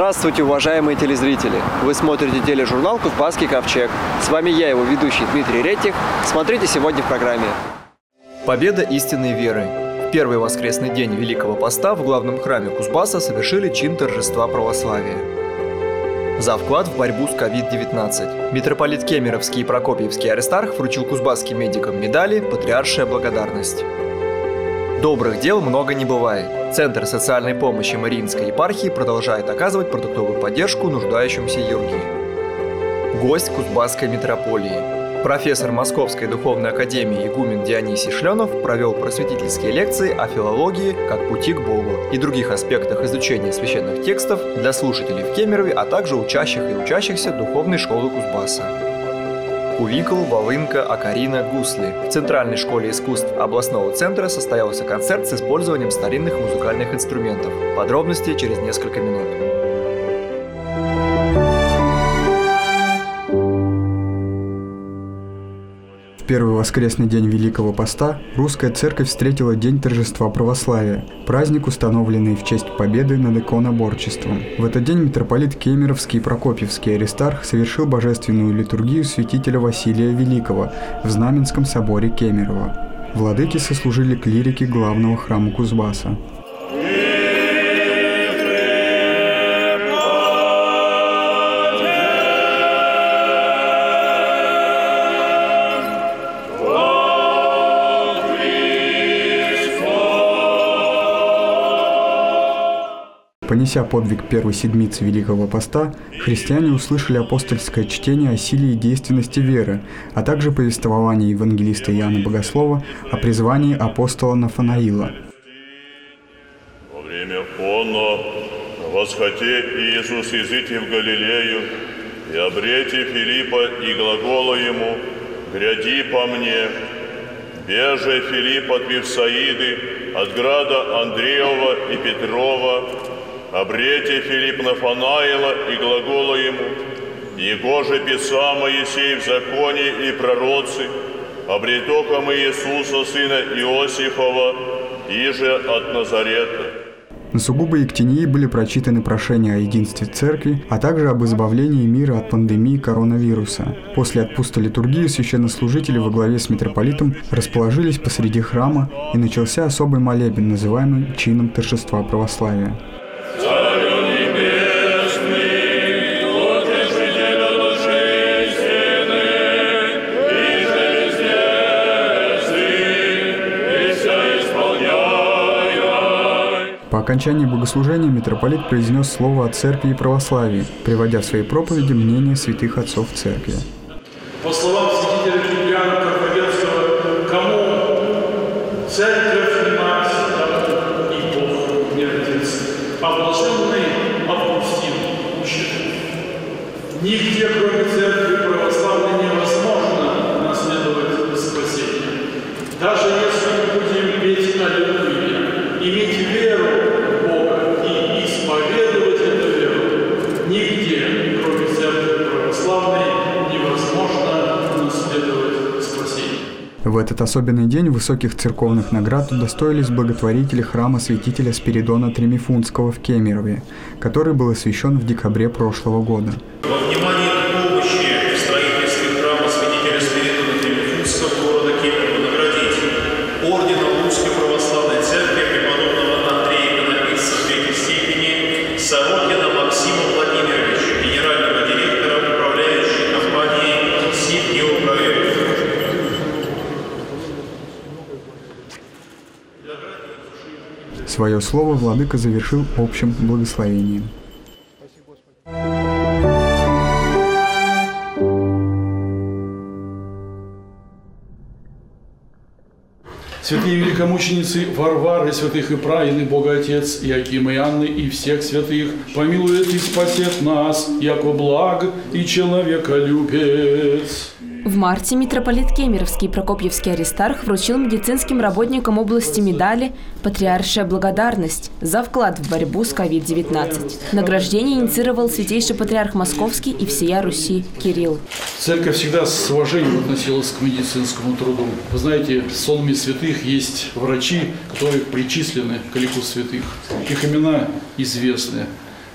Здравствуйте, уважаемые телезрители! Вы смотрите тележурнал «Кузбасский ковчег». С вами я, его ведущий Дмитрий Ретих. Смотрите сегодня в программе. Победа истинной веры. В первый воскресный день Великого Поста в главном храме Кузбасса совершили чин торжества православия. За вклад в борьбу с COVID-19 митрополит Кемеровский и Прокопьевский Аристарх вручил кузбасским медикам медали «Патриаршая благодарность». Добрых дел много не бывает. Центр социальной помощи Мариинской епархии продолжает оказывать продуктовую поддержку нуждающимся юргии. Гость Кузбасской митрополии. Профессор Московской духовной академии игумен Дионисий Шленов провел просветительские лекции о филологии как пути к Богу и других аспектах изучения священных текстов для слушателей в Кемерове, а также учащих и учащихся духовной школы Кузбасса. Кувикл, волынка, окарина, гусли. В Центральной школе искусств областного центра состоялся концерт с использованием старинных музыкальных инструментов. Подробности через несколько минут. В первый воскресный день Великого Поста русская церковь встретила День торжества православия, праздник, установленный в честь победы над иконоборчеством. В этот день митрополит Кемеровский и Прокопьевский Аристарх совершил божественную литургию святителя Василия Великого в Знаменском соборе Кемерово. Владыки сослужили клирики главного храма Кузбасса. Понеся подвиг первой седмицы Великого Поста, христиане услышали апостольское чтение о силе и действенности веры, а также повествование евангелиста Иоанна Богослова о призвании апостола Нафанаила. Во время оно восхоте Иисус изыти в Галилею, и обрете Филиппа и глагола ему: «Гряди по мне». Беже Филипп от Вифсаиды, от града Андреева и Петрова, обрете Филипп Нафанаила и глагола ему: «Его же писа Моисей в законе и пророцы, обретока мы Иисуса, сына Иосифова, иже от Назарета». На сугубо Ектинии были прочитаны прошения о единстве церкви, а также об избавлении мира от пандемии коронавируса. После отпуска литургии священнослужители во главе с митрополитом расположились посреди храма, и начался особый молебен, называемый чином торжества православия. По окончании богослужения митрополит произнес слово о церкви и православии, приводя в своей проповеди мнение святых отцов церкви. По словам святителя Киприана Карфагенского, кому церковь не мать, тому и Бог не отец, а блаженный Августин учит: нигде, кроме церкви православной, невозможно наследовать спасение. Даже если мы будем петь аллилуйя, иметь веру в Бога и исповедовать эту веру, нигде, кроме церкви православной, невозможно наследовать спасение. В этот особенный день высоких церковных наград удостоились благотворители храма святителя Спиридона Тремифунтского в Кемерове, который был освящен в декабре прошлого года. Во внимание к помощи в строительстве храма святителя Спиридона Тремифунтского города Кемерово наградить орденом Русской Православной Церкви преподобного Андрея Иконописца третьей степени Сорокина Максима Владимировича, генерального директора управляющей компании «Сибгеопроект». Свое слово владыка завершил общим благословением. Святые великомученицы Варвары, святых Ипраины, Бога Отец, Иакима и Анны и всех святых, помилует и спасет нас, яко благ и человеколюбец. В марте митрополит Кемеровский и Прокопьевский Аристарх вручил медицинским работникам области медали «Патриаршая благодарность» за вклад в борьбу с COVID-19. Награждение инициировал святейший патриарх Московский и всея Руси Кирилл. Церковь всегда с уважением относилась к медицинскому труду. Вы знаете, в сонме святых есть врачи, которые причислены к лику святых. Их имена известны.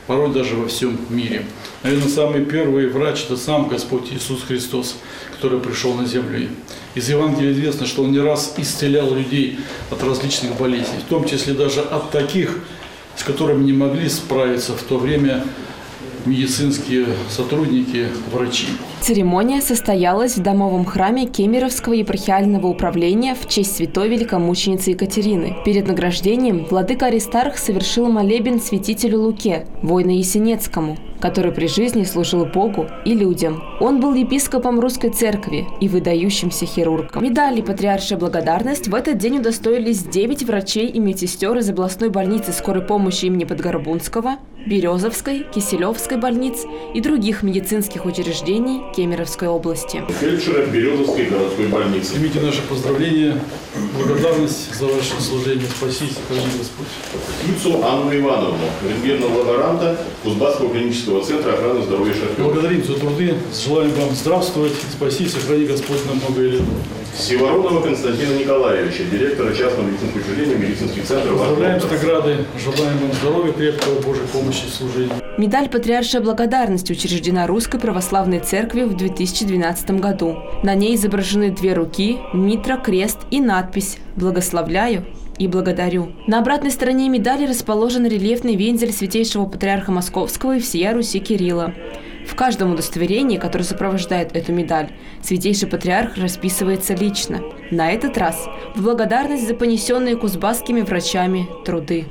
порой даже во всем мире. Наверное, самый первый врач – это сам Господь Иисус Христос, который пришел на землю. Из Евангелия известно, что Он не раз исцелял людей от различных болезней, в том числе даже от таких, с которыми не могли справиться в то время медицинские сотрудники, врачи. Церемония состоялась в домовом храме Кемеровского епархиального управления в честь святой великомученицы Екатерины. Перед награждением владыка Аристарх совершил молебен святителю Луке, воину Есенецкому, который при жизни служил Богу и людям. Он был епископом Русской Церкви и выдающимся хирургом. Медали «Патриаршая благодарность» в этот день удостоились 9 врачей и медсестер из областной больницы скорой помощи имени Подгорбунского, Березовской, Киселевской больниц и других медицинских учреждений Кемеровской области. Фельдшера Березовской городской больницы. Примите наше поздравление, благодарность за ваше служение. Спасите, храни Господь. Ицу Анну Ивановну, рентгенного лаборанта Кузбасского клинического центра охраны здоровья «Шахтер». Благодарим за труды, желаем вам здравствовать, спасите, сохрани Господь на многое лет. Севоронова Константина Николаевича, директора частного медицинского учреждения медицинских центров. Поздравляем с наградой, желаем вам здоровья, крепкого, Божьей помощи и служения. Медаль «Патриаршая благодарность» учреждена Русской Православной Церковью в 2012 году. На ней изображены 2 руки, митра, крест и надпись «Благословляю и благодарю». На обратной стороне медали расположен рельефный вензель святейшего патриарха Московского и всея Руси Кирилла. В каждом удостоверении, которое сопровождает эту медаль, святейший патриарх расписывается лично. На этот раз в благодарность за понесенные кузбасскими врачами труды.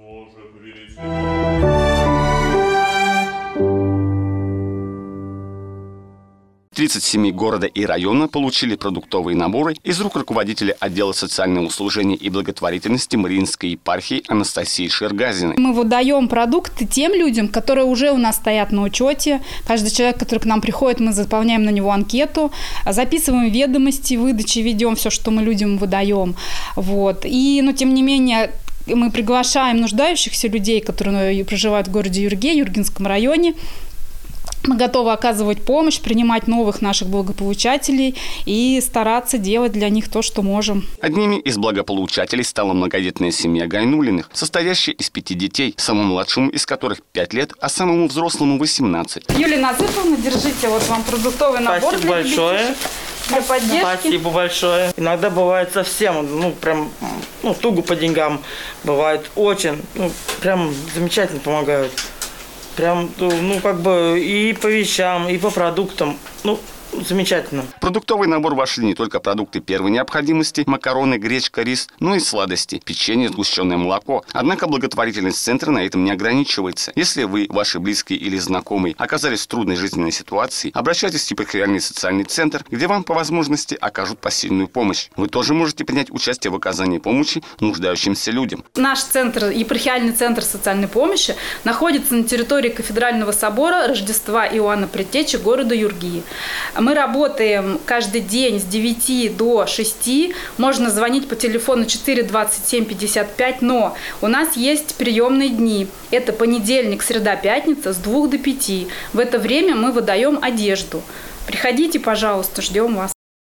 37 города и района получили продуктовые наборы из рук руководителя отдела социального служения и благотворительности Мариинской епархии Анастасии Шергазиной. Мы выдаем продукты тем людям, которые уже у нас стоят на учете. Каждый человек, который к нам приходит, мы заполняем на него анкету, записываем ведомости выдачи, ведем все, что мы людям выдаем. Вот. Но тем не менее, мы приглашаем нуждающихся людей, которые проживают в городе Юрге, Юргенском районе. Мы готовы оказывать помощь, принимать новых наших благополучателей и стараться делать для них то, что можем. Одними из благополучателей стала многодетная семья Гайнулиных, состоящая из 5 детей, самому младшему из которых 5 лет, а самому взрослому 18. Юлия Назыповна, держите, вот вам продуктовый набор. Спасибо большое. Для поддержки. Спасибо большое. Иногда бывает совсем, туго по деньгам. Бывает очень, прям замечательно помогают. Прям, и по вещам, и по продуктам. Замечательно. В продуктовый набор вошли не только продукты первой необходимости, макароны, гречка, рис, но и сладости, печенье, сгущенное молоко. Однако благотворительность центра на этом не ограничивается. Если вы, ваши близкие или знакомые оказались в трудной жизненной ситуации, обращайтесь в епархиальный социальный центр, где вам по возможности окажут посильную помощь. Вы тоже можете принять участие в оказании помощи нуждающимся людям. Наш центр, епархиальный центр социальной помощи, находится на территории Кафедрального собора Рождества Иоанна Предтечи города Юрги. Мы работаем каждый день с 9 до 6. Можно звонить по телефону 4 27 55, но у нас есть приемные дни. Это понедельник, среда, пятница с 2 до 5. В это время мы выдаем одежду. Приходите, пожалуйста, ждем вас.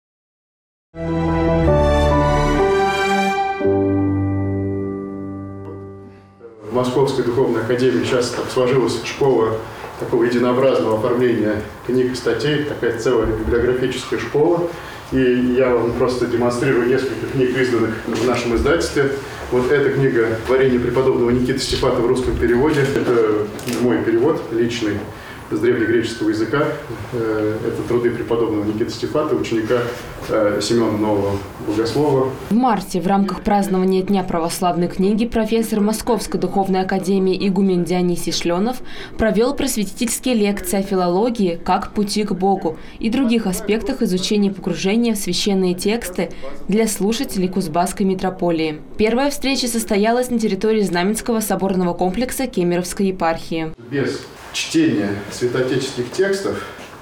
В Московской духовной академии сейчас так сложилась школа такого единообразного оформления книг и статей, такая целая библиографическая школа. И я вам просто демонстрирую несколько книг, изданных в нашем издательстве. Вот эта книга «Творение преподобного Никиты Стефата» в русском переводе. Это мой перевод личный с древнегреческого языка. Это труды преподобного Никиты Стефата, ученика Семена Нового Богослова. В марте в рамках празднования Дня православной книги профессор Московской духовной академии игумен Дионисий Шленов провел просветительские лекции о филологии как пути к Богу и других аспектах изучения погружения в священные тексты для слушателей Кузбасской митрополии. Первая встреча состоялась на территории Знаменского соборного комплекса Кемеровской епархии. Без чтения святоотеческих текстов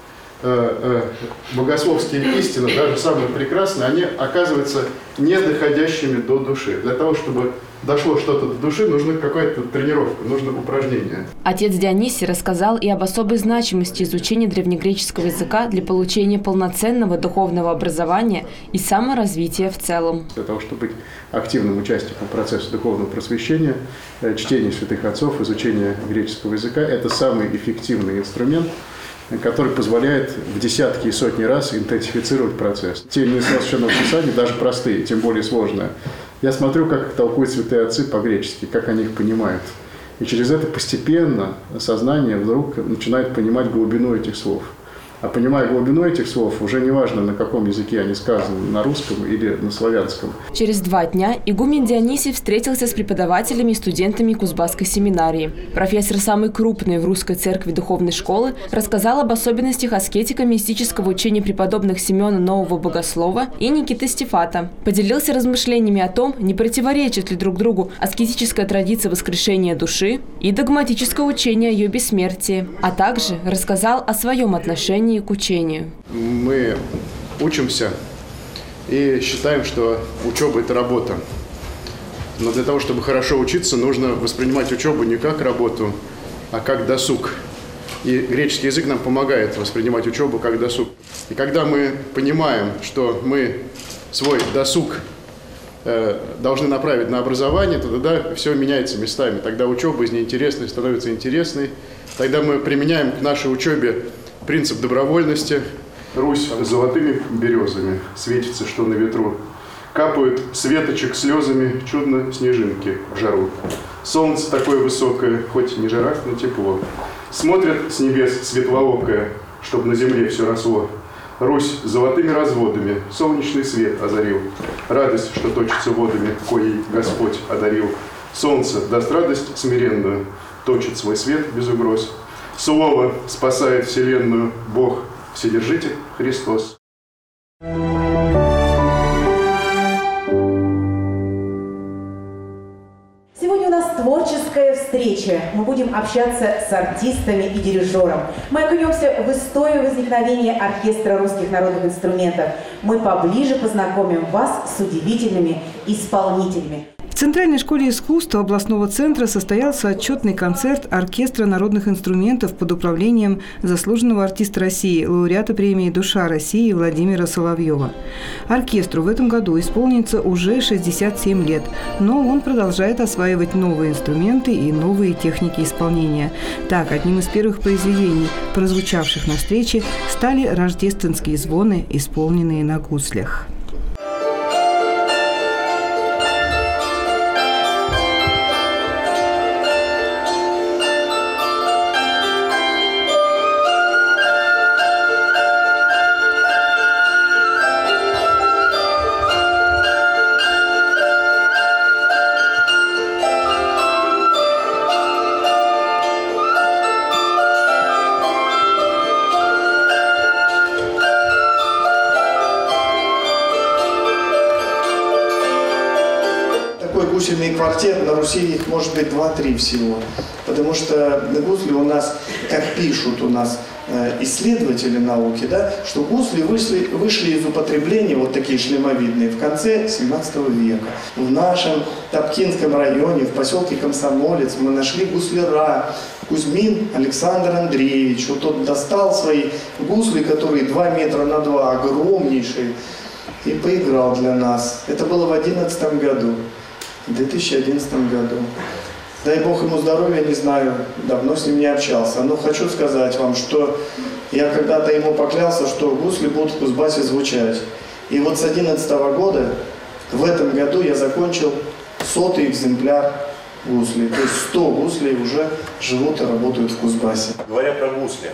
богословские истины, даже самые прекрасные, они оказываются не доходящими до души. Для того, чтобы дошло что-то до души, нужна какая-то тренировка, нужно упражнение. Отец Дионисий рассказал и об особой значимости изучения древнегреческого языка для получения полноценного духовного образования и саморазвития в целом. Для того, чтобы быть активным участником процесса духовного просвещения, чтение святых отцов, изучение греческого языка – это самый эффективный инструмент, который позволяет в десятки и сотни раз интенсифицировать процесс. Те места Священного Писания, даже простые, тем более сложные, я смотрю, как толкуют святые отцы по-гречески, как они их понимают. И через это постепенно сознание вдруг начинает понимать глубину этих слов. А понимая глубину этих слов, уже не важно, на каком языке они сказаны, на русском или на славянском. Через 2 дня игумен Дионисий встретился с преподавателями и студентами Кузбасской семинарии. Профессор самой крупной в русской церкви духовной школы рассказал об особенностях аскетико-мистического учения преподобных Симеона Нового Богослова и Никиты Стефата. Поделился размышлениями о том, не противоречат ли друг другу аскетическая традиция воскрешения души и догматическое учение о ее бессмертии, а также рассказал о своем отношении к учению. Мы учимся и считаем, что учеба – это работа. Но для того, чтобы хорошо учиться, нужно воспринимать учебу не как работу, а как досуг. И греческий язык нам помогает воспринимать учебу как досуг. И когда мы понимаем, что мы свой досуг должны направить на образование, то тогда все меняется местами. Тогда учеба из неинтересной становится интересной. Тогда мы применяем к нашей учебе принцип добровольности. Русь с золотыми березами светится, что на ветру. Капают с веточек слезами чудно снежинки в жару. Солнце такое высокое, хоть не жара, но тепло. Смотрят с небес светлоокое, чтоб на земле все росло. Русь с золотыми разводами солнечный свет озарил. Радость, что точится водами, коей Господь одарил. Солнце даст радость смиренную, точит свой свет без угроз. Слово спасает вселенную, Бог, Вседержитель Христос. Сегодня у нас творческая встреча. Мы будем общаться с артистами и дирижером. Мы окунемся в историю возникновения оркестра русских народных инструментов. Мы поближе познакомим вас с удивительными исполнителями. В Центральной школе искусств областного центра состоялся отчетный концерт оркестра народных инструментов под управлением заслуженного артиста России, лауреата премии «Душа России» Владимира Соловьева. Оркестру в этом году исполнится уже 67 лет, но он продолжает осваивать новые инструменты и новые техники исполнения. Так, одним из первых произведений, прозвучавших на встрече, стали рождественские звоны, исполненные на гуслях. Гусельный квартет, на Руси их может быть 2-3 всего. Потому что гусли у нас, как пишут у нас исследователи науки, да, что гусли вышли из употребления, вот такие шлемовидные, в конце 17 века. В нашем Топкинском районе, в поселке Комсомолец, мы нашли гусляра. Кузьмин Александр Андреевич. Вот тот достал свои гусли, которые 2 метра на 2, огромнейшие, и поиграл для нас. Это было в 2011 году. В 2011 году. Дай Бог ему здоровья, не знаю, давно с ним не общался. Но хочу сказать вам, что я когда-то ему поклялся, что гусли будут в Кузбассе звучать. И вот с 2011 года, в этом году я закончил 100-й экземпляр гуслей. То есть 100 гуслей уже живут и работают в Кузбассе. Говоря про гусли,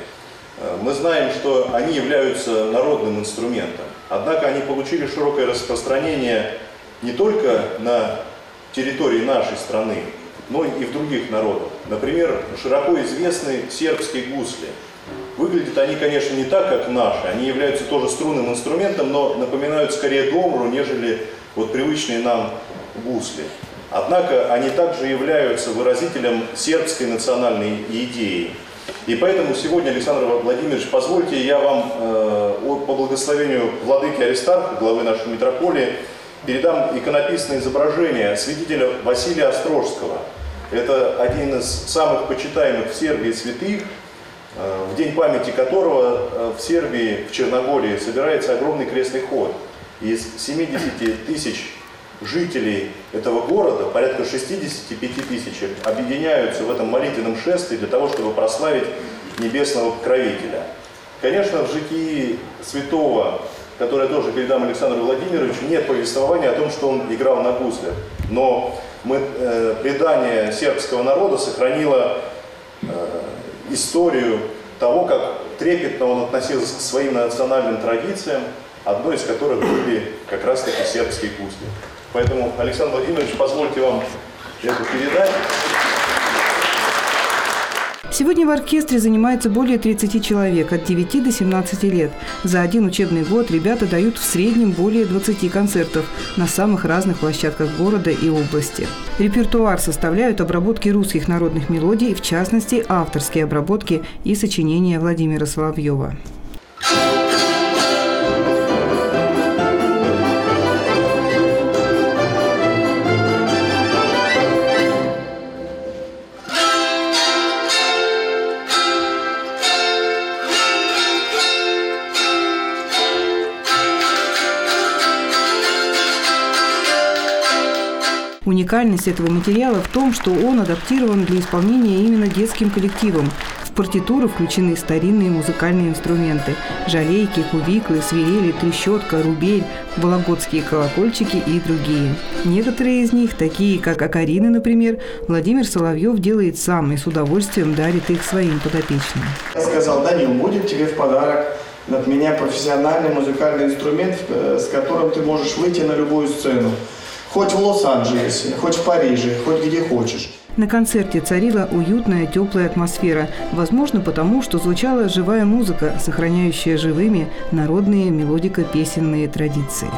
мы знаем, что они являются народным инструментом. Однако они получили широкое распространение не только на территории нашей страны, но и в других народах. Например, широко известны сербские гусли. Выглядят они, конечно, не так, как наши. Они являются тоже струнным инструментом, но напоминают скорее домру, нежели вот привычные нам гусли. Однако они также являются выразителем сербской национальной идеи. И поэтому сегодня, Александр Владимирович, позвольте, я вам по благословению владыки Аристарха, главы нашей митрополии, передам иконописное изображение святителя Василия Острожского. Это один из самых почитаемых в Сербии святых, в день памяти которого в Сербии, в Черногории, собирается огромный крестный ход. Из 70 тысяч жителей этого города, порядка 65 тысяч, объединяются в этом молитвенном шествии для того, чтобы прославить небесного покровителя. Конечно, в житии святого, которое тоже передам Александру Владимировичу, нет повествования о том, что он играл на гуслях. Но предание сербского народа сохранило историю того, как трепетно он относился к своим национальным традициям, одной из которых были как раз-таки сербские гусли. Поэтому, Александр Владимирович, позвольте вам это передать. Сегодня в оркестре занимается более 30 человек от 9 до 17 лет. За один учебный год ребята дают в среднем более 20 концертов на самых разных площадках города и области. Репертуар составляют обработки русских народных мелодий, в частности, авторские обработки и сочинения Владимира Соловьева. Уникальность этого материала в том, что он адаптирован для исполнения именно детским коллективом. В партитуру включены старинные музыкальные инструменты – жалейки, кувиклы, свирели, трещотка, рубель, вологодские колокольчики и другие. Некоторые из них, такие как окарины, например, Владимир Соловьев делает сам и с удовольствием дарит их своим подопечным. Я сказал: Данил, будет тебе в подарок от меня профессиональный музыкальный инструмент, с которым ты можешь выйти на любую сцену. Хоть в Лос-Анджелесе, хоть в Париже, хоть где хочешь. На концерте царила уютная, теплая атмосфера. Возможно, потому что звучала живая музыка, сохраняющая живыми народные мелодико-песенные традиции.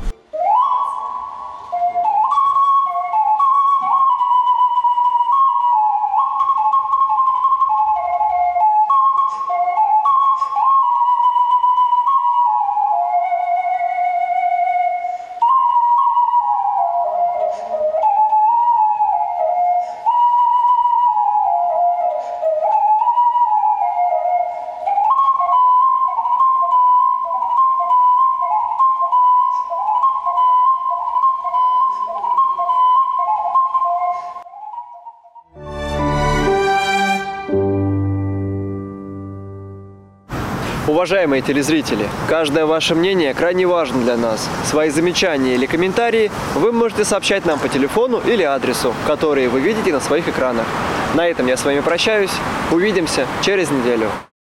Уважаемые телезрители, каждое ваше мнение крайне важно для нас. Свои замечания или комментарии вы можете сообщать нам по телефону или адресу, которые вы видите на своих экранах. На этом я с вами прощаюсь. Увидимся через неделю.